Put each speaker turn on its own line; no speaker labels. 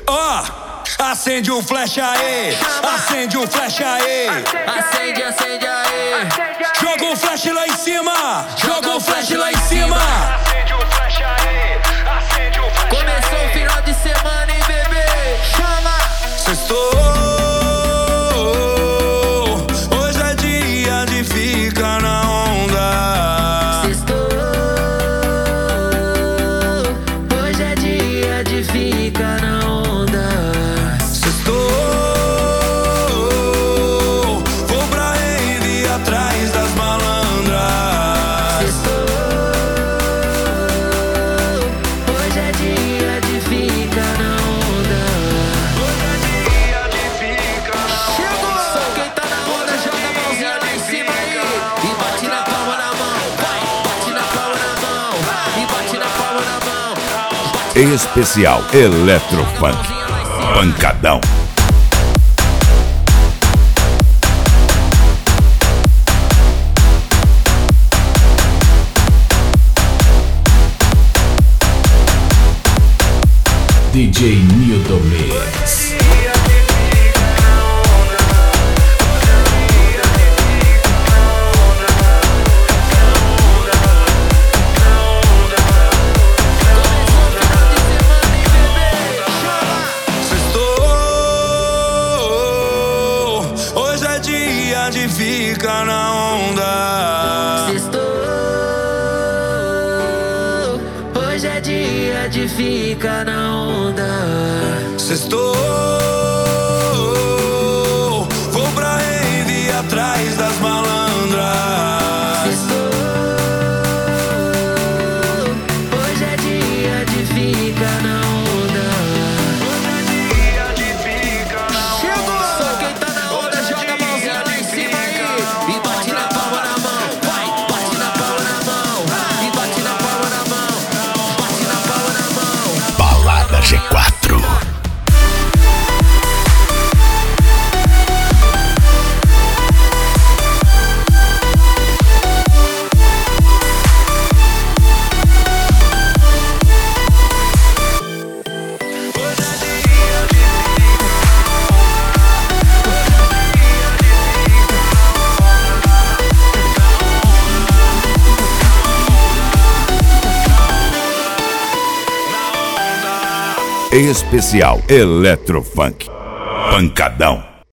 Ó, acende o flash aí, acende o flash aí.
Acende, acende aí.
Joga o flash lá em cima, joga o flash lá em cima.
Acende o flash aí, acende o flash.
Começou o final de semana, hein, bebê? Chama!
Sextou, hoje é dia de ficar na onda.
Sextou, hoje é dia de ficar na onda.
Sextou, vou pra rave atrás das malandras.
Sextou, hoje é dia de ficar na onda.
Hoje é dia de ficar na
Chegou! Só quem tá na onda joga a mãozinha lá em cima aí e bate na palma na mão. Vai, bate na palma na mão e bate na palma na mão.
Especial Eletrofunk. Pancadão. DJ Nildo Mix.
Sextou, hoje é dia de ficar na onda.
Sextou, hoje é dia de ficar na onda.
Sextou, vou pra rave atrás das malandras.
Sextou, hoje é dia de ficar na onda.
Hoje é dia de ficar na
Chegou! Só quem tá na onda joga a mãozinha lá em cima aí e bate na palma na mão. Vai, bate na palma na mão e bate na palma na mão. Bate na palma na mão.
Balada G4. Especial Eletrofunk. Pancadão.